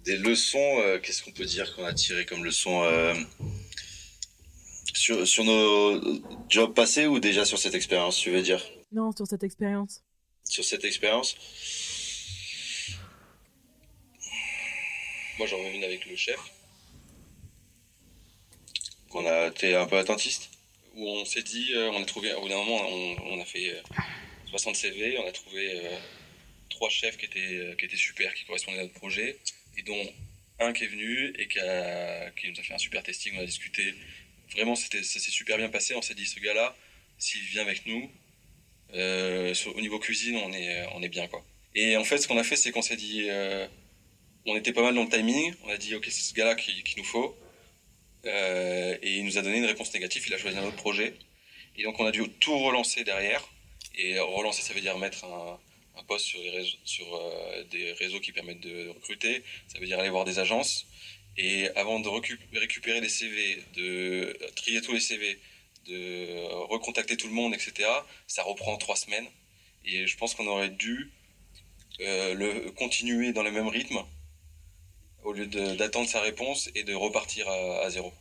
Des leçons, qu'est-ce qu'on peut dire qu'on a tiré comme leçon sur nos jobs passés ou déjà sur cette expérience, tu veux dire? Non, sur cette expérience. Sur cette expérience, moi j'en reviens une avec le chef, qu'on a été un peu attentiste, où on s'est dit, on a trouvé, au bout d'un moment, on a fait 60 CV, on a trouvé 3 chefs qui étaient super, qui correspondaient à notre projet, et dont un qui est venu et qui nous a fait un super testing, on a discuté. Vraiment, ça s'est super bien passé. On s'est dit, ce gars-là, s'il vient avec nous, au niveau cuisine, on est bien, quoi. Et en fait, ce qu'on a fait, c'est qu'on s'est dit, on était pas mal dans le timing. On a dit, ok, c'est ce gars-là qu'il nous faut. Et il nous a donné une réponse négative. Il a choisi un autre projet. Et donc, on a dû tout relancer derrière. Et relancer, ça veut dire mettre un post sur des réseaux qui permettent de recruter. Ça veut dire aller voir des agences. Et avant de récupérer les CV, de trier tous les CV, de recontacter tout le monde, etc., ça reprend 3 semaines. Et je pense qu'on aurait dû le continuer dans le même rythme au lieu d'attendre sa réponse et de repartir à zéro.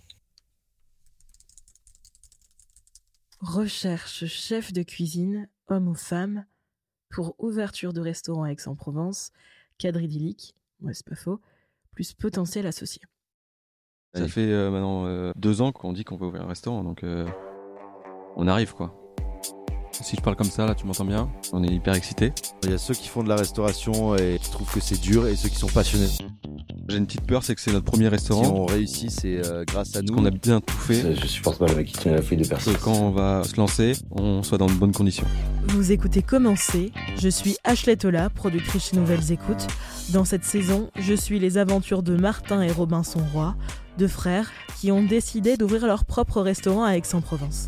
Recherche chef de cuisine, homme ou femme, pour ouverture de restaurant à Aix-en-Provence, cadre idyllique, ouais c'est pas faux, plus potentiel associé. Ça fait maintenant 2 ans qu'on dit qu'on peut ouvrir un restaurant, donc on arrive quoi. Si je parle comme ça, là tu m'entends bien, on est hyper excités. Il y a ceux qui font de la restauration et qui trouvent que c'est dur et ceux qui sont passionnés. J'ai une petite peur, c'est que c'est notre premier Si restaurant. on réussit, c'est grâce à nous. Parce qu'on a bien tout fait. Je supporte pas le mec qui tient la feuille de personne. Que quand on va se lancer, on soit dans de bonnes conditions. Vous écoutez Commencer, je suis Ashley Tola, productrice chez Nouvelles Écoutes. Dans cette saison, je suis les aventures de Martin et Robinson Roy, 2 frères qui ont décidé d'ouvrir leur propre restaurant à Aix-en-Provence.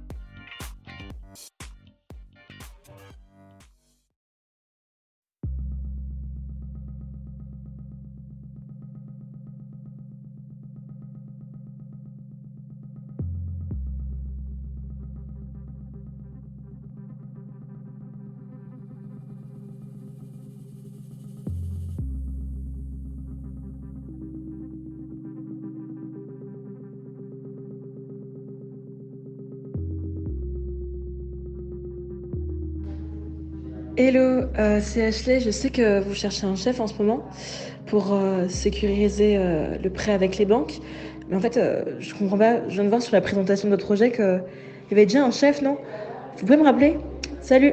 Hello, c'est Ashley. Je sais que vous cherchez un chef en ce moment pour sécuriser le prêt avec les banques. Mais en fait, je comprends pas. Je viens de voir sur la présentation de votre projet qu'il y avait déjà un chef, non? Vous pouvez me rappeler? Salut!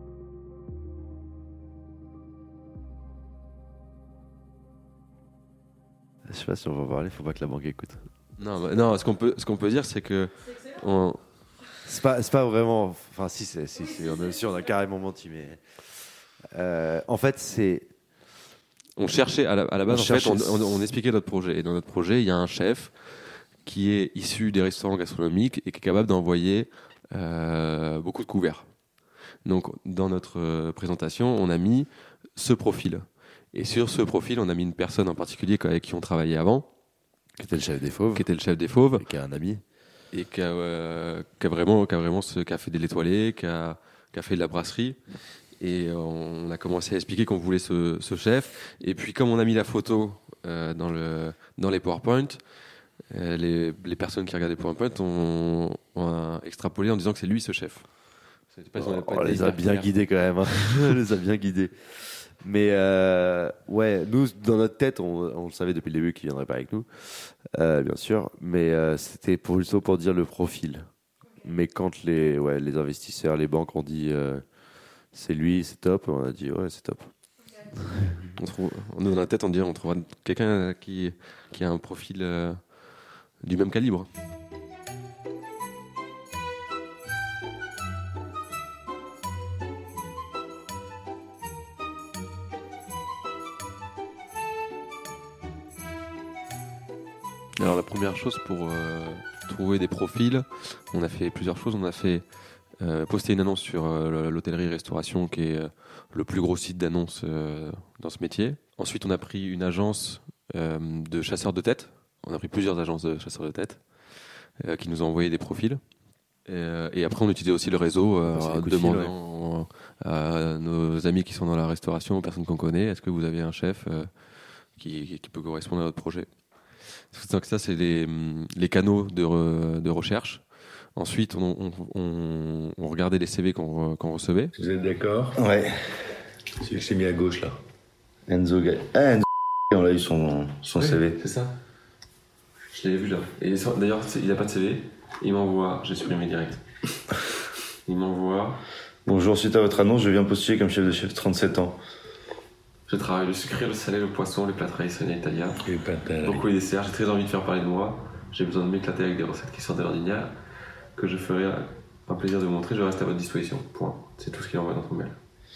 Je sais pas si on va parler, faut pas que la banque écoute. Non, ce qu'on peut dire, c'est que C'est pas vraiment. Enfin, si, on a carrément menti, mais. En fait, c'est. on cherchait à la base, on expliquait notre projet. Et dans notre projet, il y a un chef qui est issu des restaurants gastronomiques et qui est capable d'envoyer beaucoup de couverts. Donc, dans notre présentation, on a mis ce profil. Et sur ce profil, on a mis une personne en particulier avec qui on travaillait avant, Qui était le chef des fauves. qui était le chef des Fauves, Et qui a un ami. et qui a vraiment qui a fait de l'étoilé, qui a fait de la brasserie. Et on a commencé à expliquer qu'on voulait ce chef. Et puis, comme on a mis la photo dans les PowerPoint, les personnes qui regardaient PowerPoint ont extrapolé en disant que c'est lui ce chef. On les a bien guidés quand même. On les a bien guidés. Mais ouais, nous, dans notre tête, on le savait depuis le début qu'il viendrait pas avec nous, bien sûr. Mais c'était plutôt pour dire le profil. Mais quand les investisseurs, les banques ont dit c'est lui, c'est top, on a dit ouais, c'est top. Dans la tête, on trouvera quelqu'un qui a un profil du même calibre. Alors la première chose pour trouver des profils, on a fait plusieurs choses. On a fait poster une annonce sur l'hôtellerie-restauration qui est le plus gros site d'annonces dans ce métier. Ensuite, on a pris une agence de chasseurs de tête. On a pris plusieurs agences de chasseurs de tête qui nous ont envoyé des profils. Et après, on utilisait aussi le réseau demandant à nos amis qui sont dans la restauration, aux personnes qu'on connaît, est-ce que vous avez un chef qui peut correspondre à notre projet. Donc ça, c'est les canaux de recherche. Ensuite, on regardait les CV qu'on recevait. Vous êtes d'accord? Ouais. Celui que j'ai mis à gauche, là. Enzo Gay. Ah, Enzo Gay, on a eu son CV. C'est ça. Je l'avais vu là. Et d'ailleurs, il n'a pas de CV. Il m'envoie, j'ai supprimé direct. Il m'envoie. Bonjour, suite à votre annonce, je viens postuler comme chef de chef 37 ans. Je travaille le sucré, le salé, le poisson, les plats traditionnels italiens. Et pas Beaucoup les desserts. J'ai très envie de faire parler de moi. J'ai besoin de m'éclater avec des recettes qui sortent de l'ordinaire, que je ferai un plaisir de vous montrer. Je reste à votre disposition. Point. C'est tout ce qu'il envoie dans son mail.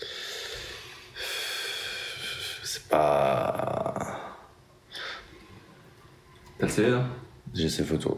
C'est pas... T'as le CV là? J'ai ses photos.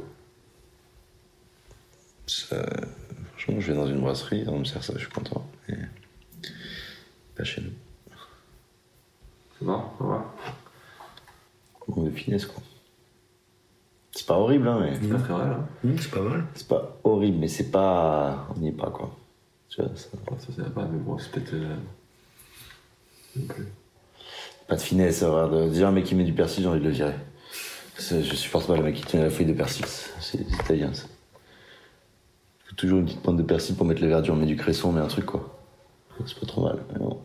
Franchement, je vais dans une brasserie, on me sert ça, je suis content. Mais pas chez nous. C'est bon, on va voir. Bon, de finesse, quoi. C'est pas horrible, hein, mais... C'est pas très vrai là. c'est pas mal. C'est pas horrible, mais c'est pas... On n'y est pas, quoi. Tu vois, ça... Ça va pas, mais bon, c'est peut-être... non plus. Pas de finesse, avoir de dire un mec qui met du persil, j'ai envie de le virer. Je supporte pas le mec qui tient la feuille de persil, c'est italien, ça. Faut toujours une petite pointe de persil pour mettre les verdures, on met du cresson, on met un truc, quoi. C'est pas trop mal, mais bon.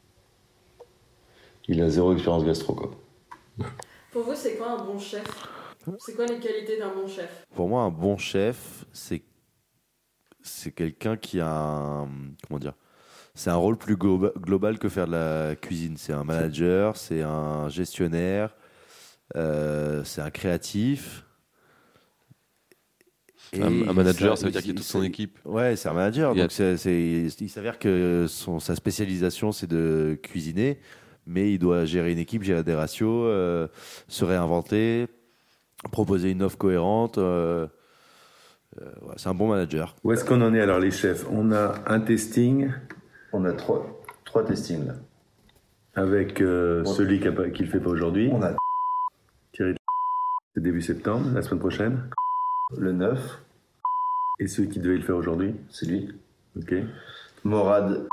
Il a 0 expérience gastro, quoi. Pour vous, c'est quoi un bon chef? C'est quoi les qualités d'un bon chef? Pour moi, un bon chef, c'est quelqu'un qui a un... Comment dire? C'est un rôle plus global que faire de la cuisine. C'est un manager, c'est un gestionnaire, c'est un créatif. Et un manager, ça veut dire qu'il y a toute son équipe. Ouais, c'est un manager. Donc il s'avère que sa spécialisation, c'est de cuisiner, mais il doit gérer une équipe, gérer des ratios, se réinventer, proposer une offre cohérente. C'est un bon manager. Où est-ce qu'on en est alors, les chefs? On a un testing. On a trois testings, là. Avec celui qui le fait pas aujourd'hui. On a Thierry, c'est début septembre, la semaine prochaine. le 9, Et celui qui devait le faire aujourd'hui. c'est lui. Ok. Morad,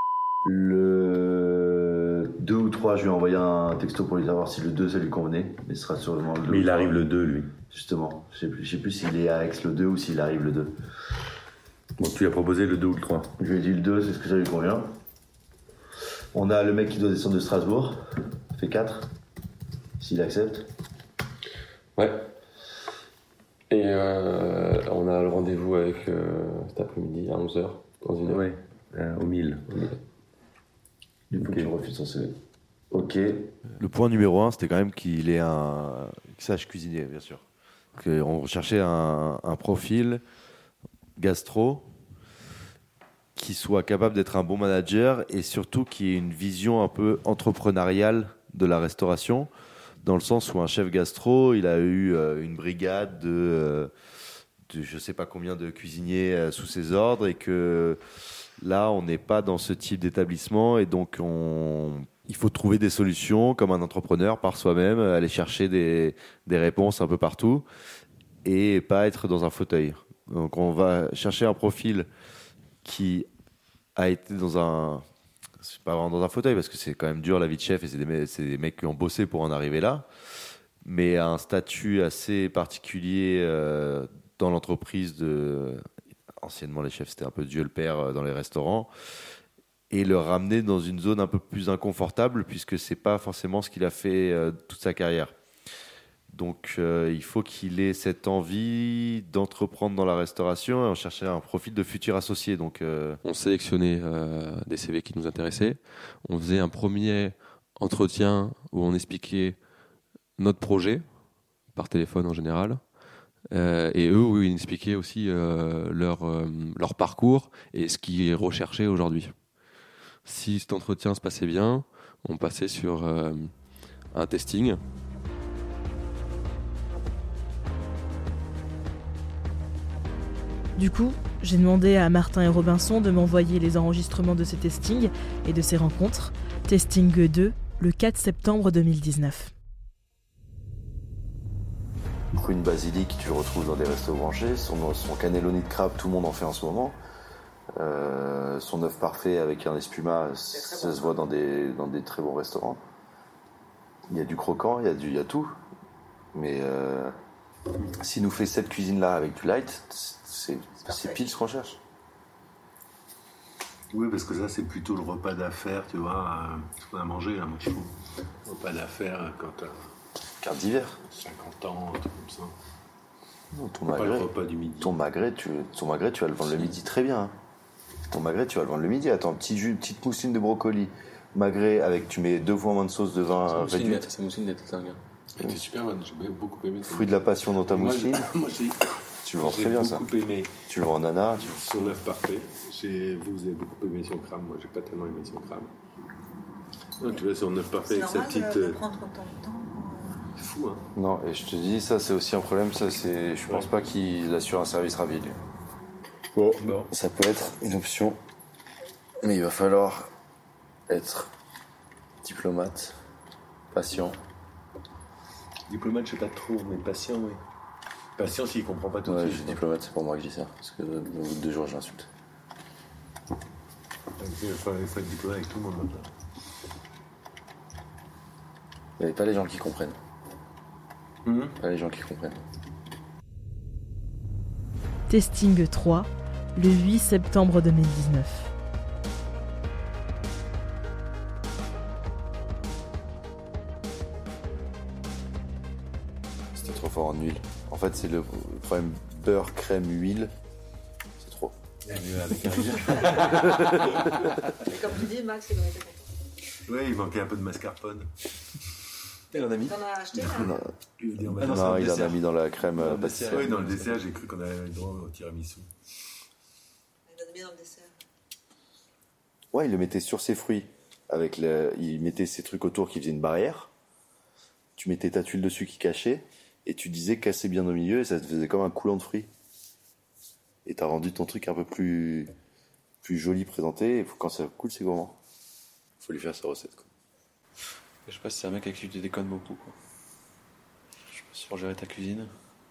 le 2 ou 3, je lui ai envoyé un texto pour lui savoir si le 2 ça lui convenait. Mais ce sera sûrement le 2. Mais il arrive le 2, lui. Justement. Je sais plus s'il est à Aix le 2 ou s'il arrive le 2. Bon, tu lui as proposé le 2 ou le 3. Je lui ai dit le 2, c'est ce que ça lui convient. On a le mec qui doit descendre de Strasbourg. Ça fait 4. S'il accepte. Ouais. Et on a le rendez-vous avec cet après-midi à 11h, dans une heure. Ouais, au 1000. Du coup, tu refuses son CV. Ok. Le point numéro 1, c'était quand même qu'il sache cuisiner, bien sûr. On recherchait un profil gastro qui soit capable d'être un bon manager et surtout qui ait une vision un peu entrepreneuriale de la restauration, dans le sens où un chef gastro, il a eu une brigade de je sais pas combien de cuisiniers sous ses ordres, et que là, on n'est pas dans ce type d'établissement, et donc il faut trouver des solutions comme un entrepreneur par soi-même, aller chercher des réponses un peu partout et pas être dans un fauteuil. Donc on va chercher un profil qui a été c'est pas vraiment dans un fauteuil parce que c'est quand même dur la vie de chef, et c'est des mecs qui ont bossé pour en arriver là, mais un statut assez particulier dans l'entreprise. Anciennement, les chefs, c'était un peu Dieu le Père dans les restaurants, et le ramener dans une zone un peu plus inconfortable puisque c'est pas forcément ce qu'il a fait toute sa carrière. Donc il faut qu'il ait cette envie d'entreprendre dans la restauration, et on cherchait un profil de futur associé. Donc, On sélectionnait des CV qui nous intéressaient. On faisait un premier entretien où on expliquait notre projet, par téléphone en général. Et eux, où ils expliquaient aussi leur parcours et ce qu'ils recherchaient aujourd'hui. Si cet entretien se passait bien, on passait sur un testing. Du coup, j'ai demandé à Martin et Robinson de m'envoyer les enregistrements de ces testings et de ces rencontres. Testing 2, le 4 septembre 2019. Du coup, une basilic, tu le retrouves dans des restos branchés. Son cannelloni de crabe, tout le monde en fait en ce moment. Son œuf parfait avec un espuma, ça se voit dans des très bons restaurants. Il y a du croquant, il y a tout. Mais s'il nous fait cette cuisine-là avec du light, c'est pile ce qu'on cherche. Oui, parce que ça, c'est plutôt le repas d'affaires, tu vois, ce qu'on a mangé, là, moi, je trouve. Repas d'affaires, quand t'as Carte d'hiver. 50 ans, un truc comme ça. Non, ton Pas le magret, repas du midi. ton magret, tu vas le vendre le midi très bien. Hein. Ton magret, tu vas le vendre le midi. Attends, petite mousseline de brocoli. Magret avec, tu mets 2 fois moins de sauce de vin réduite. C'est mousseline d'être dingue. C'était super bonne, j'ai beaucoup aimé. Fruit de la passion dans ta mousseline. Moi, Tu le vends très bien, ça. J'ai beaucoup aimé. Tu le vends en nana. Son œuf parfait. Vous avez beaucoup aimé son crâne. Moi, j'ai pas tellement aimé son crâne. Non, tu vois, son œuf parfait avec sa petite. De prendre autant de temps. C'est fou, hein. Non, et je te dis, ça, c'est aussi un problème. Ça, c'est, je pense pas qu'il assure un service rapide. Bon. Ça peut être une option, mais il va falloir être diplomate, patient. Diplomate, je sais pas trop, mais patient, oui. Patient s'il comprend pas tout de Ouais, je suite. suis diplomate, c'est pour moi que je dis ça. Parce que au bout de 2 jours, j'insulte. Il faut être diplomate avec tout le monde maintenant. Il n'y a pas les gens qui comprennent. Pas les gens qui comprennent. Testing 3, le 8 septembre 2019. C'était trop fort en huile. En fait, c'est le problème beurre, crème, huile. C'est trop. Avec un Comme tu dis, Max, il aurait été content. Ouais, il manquait un peu de mascarpone. Elle en a mis. T'en as acheté là Non, Il veut dire, Ah non, non, c'est il le en a dessert. mis dans la crème Dans le pâtissière. dessert. Oui, dans le dessert, j'ai cru qu'on avait le droit au tiramisu. Il en a mis dans le dessert. Ouais, il le mettait sur ses fruits. Il mettait ses trucs autour qui faisaient une barrière. Tu mettais ta tuile dessus qui cachait. Et tu disais casser bien au milieu et ça te faisait comme un coulant de fruits. Et t'as rendu ton truc un peu plus joli présenté. Et quand ça coule, c'est gourmand. Faut lui faire sa recette, quoi. Je sais pas si c'est un mec avec qui tu déconnes beaucoup, quoi. Je peux surgérer ta cuisine.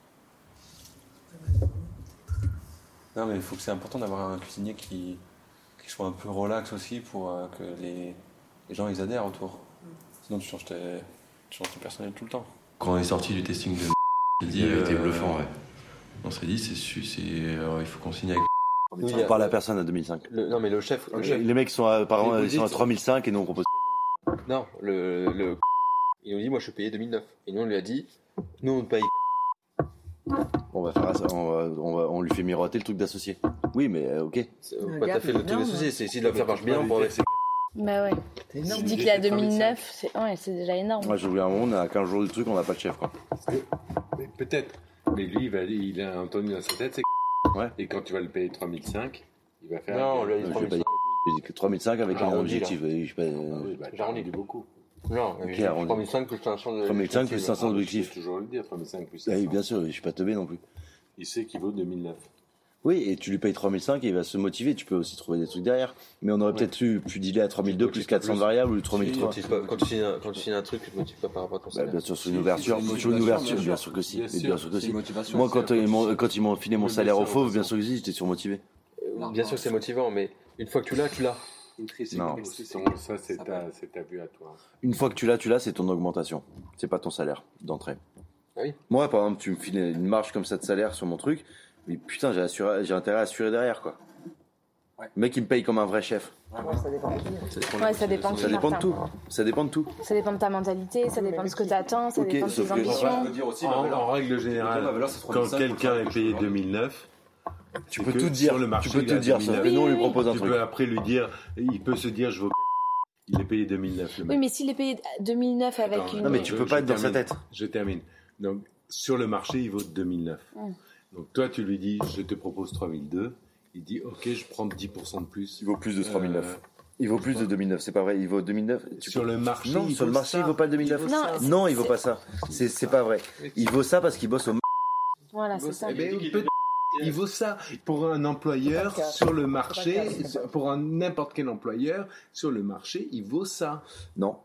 Non, mais il faut que c'est important d'avoir un cuisinier qui soit un peu relax aussi pour que les gens ils adhèrent autour. Sinon tu changes ton personnel tout le temps. Quand on est sorti du testing de Il avait été bluffant, ouais. on s'est dit il faut qu'on signe avec. On parle à personne à 2005. Non mais le chef. Les mecs sont apparemment Les ils sont à audits. 3005 et nous on propose. Non, il nous dit moi je suis payé 2009. Et nous on lui a dit nous on paye. On va faire ça, on lui fait miroiter le truc d'associé. Oui, mais ok. Pourquoi t'as fait le truc associé? C'est essayer de le faire marche bien pour avec ses. Bah ouais. Tu dis qu'il a 2009, c'est déjà énorme. Moi, je voulais un moment, on a 15 jours de truc, on n'a pas de chef, quoi. Mais peut-être. Mais lui, il a entendu dans sa tête, c'est Ouais. Et quand tu vas le payer 3005, il va faire. Non, lui, Je vais payer 3005 avec un Arrondi, objectif. Je sais pas, Oui, bah, J'arrondis. dit beaucoup. Non, Ok, j'ai arrondi. 3005 plus 500 de. 3005 plus 500 Je d'objectifs. vais toujours le dire, 3005 plus Ah 500. oui, bien sûr, je suis pas teubé non plus. Il sait qu'il vaut 2009. Oui, et tu lui payes 3005 et il va se motiver, tu peux aussi trouver des trucs derrière. Mais on aurait peut-être pu dealer à 3002 plus 400 variables ou 3003. Quand tu signes un truc, tu te motives pas par rapport à ton Bah, salaire. bien sûr, sur une ouverture, bien sûr que si. Bien Mais sûr. bien sûr que si. motivation. Moi, quand ils m'ont filé mon salaire au fauve, bien sûr que si, j'étais surmotivé. Bien sûr, c'est motivant, mais une fois que tu l'as, tu l'as. Non. Ça, c'est ta vue à toi. Une fois que tu l'as, c'est ton augmentation. C'est pas ton salaire d'entrée. Ah oui. Moi, par exemple, tu me files une marge comme ça de salaire sur mon truc, mais putain, j'ai intérêt à assurer derrière, quoi. Ouais. Le mec, il me paye comme un vrai chef. Ça dépend de qui, Ça dépend de Martin. tout. Ça dépend de tout. Ça dépend de ta mentalité, ça dépend de ce que tu attends, ça Ok, dépend de sauf tes que- ambitions. En règle générale, quand quelqu'un est payé 2009, Tu peux tout dire. sur le marché, Tu peux il tout a dire, sauf 2009. que nous, on lui Oui, propose un Tu truc. peux après lui dire, il peut se dire, je vaux. Il est payé 2009, le mec. Oui, mais s'il est payé 2009 avec Attends, une. Non, mais tu peux pas être dans sa tête. Je termine. Donc, sur le marché, il vaut 2009. Donc, toi, tu lui dis, je te propose 3002. Il dit, ok, je prends 10% de plus. Il vaut plus de 3009. Il vaut plus de 2009, c'est pas vrai. Il vaut 2009. Sur le marché, Non, il sur le vaut marché, ça. il vaut pas 2009. vaut ça. Non, il vaut pas ça. C'est pas vrai. Il vaut ça parce qu'il bosse au. Voilà, c'est ça. Eh ben, il vaut ça pour un employeur sur le marché, pour un n'importe quel employeur sur le marché, il vaut ça. Non.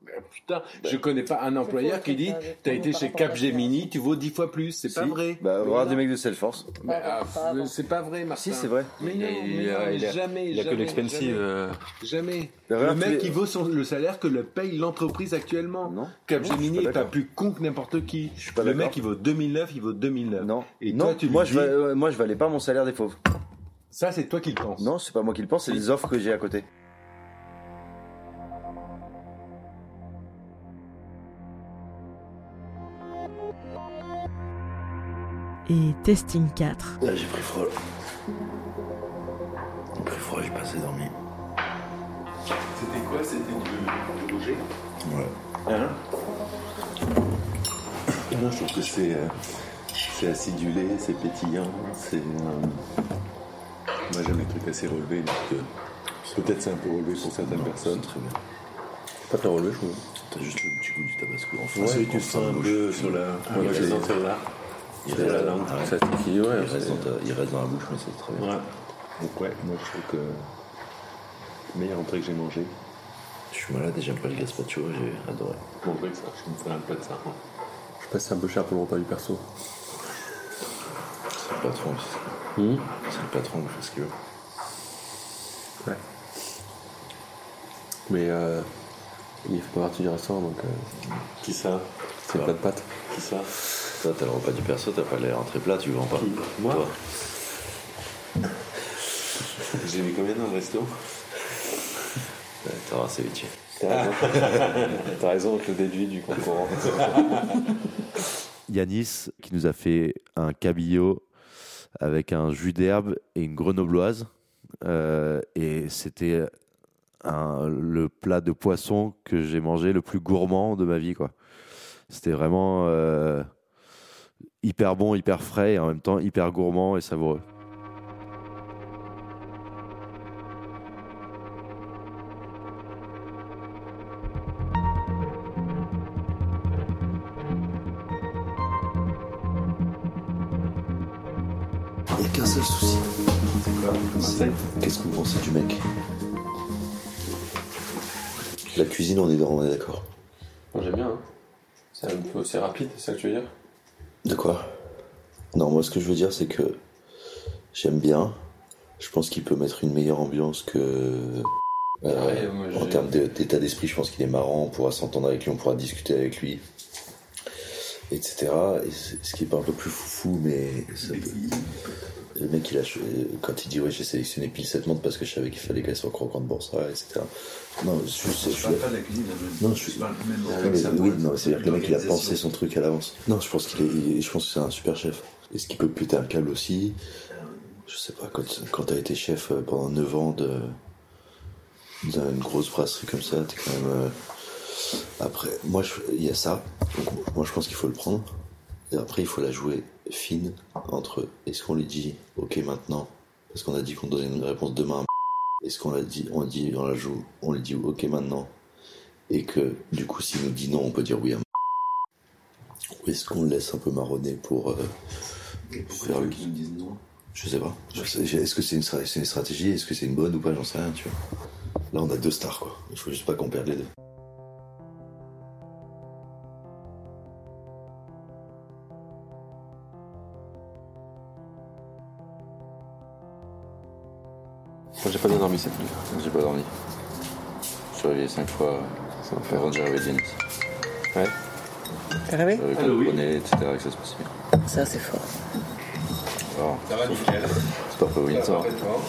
Putain, je connais pas un employeur qui dit t'as été chez Capgemini, tu vaux 10 fois plus. C'est pas vrai. Bah, voir des mecs de Salesforce. C'est pas vrai, Martin. Si, c'est vrai. Mais non, jamais. Il y a que l'expensive. Jamais. Regarde, Le mec, il vaut le salaire que le paye l'entreprise actuellement. Non. Capgemini Non, je suis est pas pas d'accord. plus con que n'importe qui. Je suis pas Le d'accord. mec, il vaut 2009, il vaut 2009. Non. Et non, toi, tu moi, lui je dis, valais pas mon salaire des fauves. ça, c'est toi qui le penses. Non, c'est pas moi qui le pense, c'est les offres que j'ai à côté. Et testing 4. Là, j'ai pris froid. J'ai pris froid, j'ai pas assez dormi. C'était quoi? C'était du bouger? Ouais. Hein? Non, je trouve que c'est acidulé, c'est pétillant, c'est... Moi j'aime les trucs assez relevés, donc peut-être c'est un peu relevé pour certaines personnes. Très bien. Pas très relevé, je trouve. T'as juste le petit goût du tabasco. Enfin, Ouais, c'est tu sens un peu sur la... il Ouais, reste dans là. Il sur la reste langue, ouais. ça titille, ouais. Il reste dans la bouche, mais c'est très bien. Ouais. Donc ouais, moi je trouve que... Meilleure entrée que j'ai mangé. Je suis malade et j'aime pas le gazpacho, j'ai adoré. Bon, vrai que ça, je me ferai un plat de ça. Je sais pas si c'est un peu cher pour le repas du perso. C'est le patron. C'est le patron qui fait ce qu'il veut. Ouais. Mais il fait pas partie du restaurant, donc... Qui ça? C'est le plat de pâtes. Qui ça? Toi, t'as le repas du perso, t'as pas les entrées plats, tu vends pas. Moi? Toi. J'ai mis combien dans le resto? T'auras un ceviche. T'as raison, je le déduis du concurrent. Yanis qui nous a fait un cabillaud avec un jus d'herbe et une grenobloise. Et c'était le plat de poisson que j'ai mangé le plus gourmand de ma vie, quoi. C'était vraiment hyper bon, hyper frais et en même temps hyper gourmand et savoureux. Il n'y a qu'un seul souci. C'est quoi? Qu'est-ce que vous pensez du mec? La cuisine, on est d'accord. Moi j'aime bien, hein. C'est rapide, c'est ça que tu veux dire? De quoi? Non, moi ce que je veux dire, c'est que j'aime bien. Je pense qu'il peut mettre une meilleure ambiance que... en termes d'état d'esprit, je pense qu'il est marrant, on pourra s'entendre avec lui, on pourra discuter avec lui, etc. Et ce qui est pas un peu plus foufou, mais le mec, quand il dit ouais, j'ai sélectionné pile cette montre parce que je savais qu'il fallait qu'elle soit croquante pour ça, etc. Non, je parle pas de la cuisine. Non, c'est-à-dire que le mec, il a pensé son truc à l'avance. Non, je pense que c'est un super chef. Est-ce qu'il peut péter un câble aussi? Je sais pas, quand t'as été chef pendant 9 ans d'une grosse brasserie comme ça, t'es quand même... Après, moi, il y a ça. Donc, moi, je pense qu'il faut le prendre. Et après, il faut la jouer fine entre est-ce qu'on lui dit ok maintenant, parce qu'on a dit qu'on donnait une réponse demain. Est-ce qu'on la joue, on lui dit ok maintenant, et que du coup, s'il nous dit non, on peut dire oui. Ou est-ce qu'on le laisse un peu marronner pour faire le... Je sais pas. Est-ce que c'est une stratégie? Est-ce que c'est une bonne ou pas? J'en sais rien, tu vois. Là, on a 2 stars, quoi. Il faut juste pas qu'on perde les 2. Moi j'ai pas bien dormi cette nuit. J'ai pas dormi. Je suis réveillé 5 fois avant de réveiller Denis. Ouais. T'as rêvé? Avec le poney, etc. que ça se passe bien. Ça, c'est fort. Alors, Ça va nickel. c'est pas pour rien ça.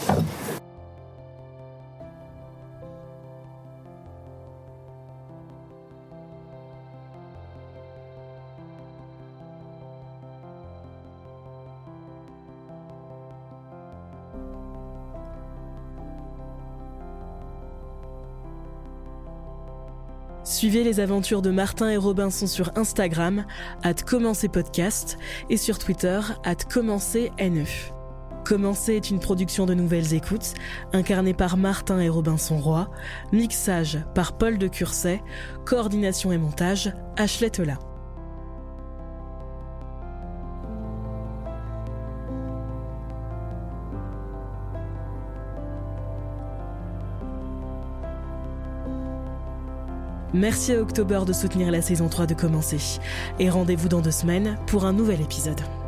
Suivez les aventures de Martin et Robinson sur Instagram, @commencerpodcast, et sur Twitter, @commencerne. Commencer est une production de Nouvelles Écoutes, incarnée par Martin et Robinson Roy, mixage par Paul de Curset, coordination et montage, Ashley Tola. Merci à October de soutenir la saison 3 de Commencer. Et rendez-vous dans 2 semaines pour un nouvel épisode.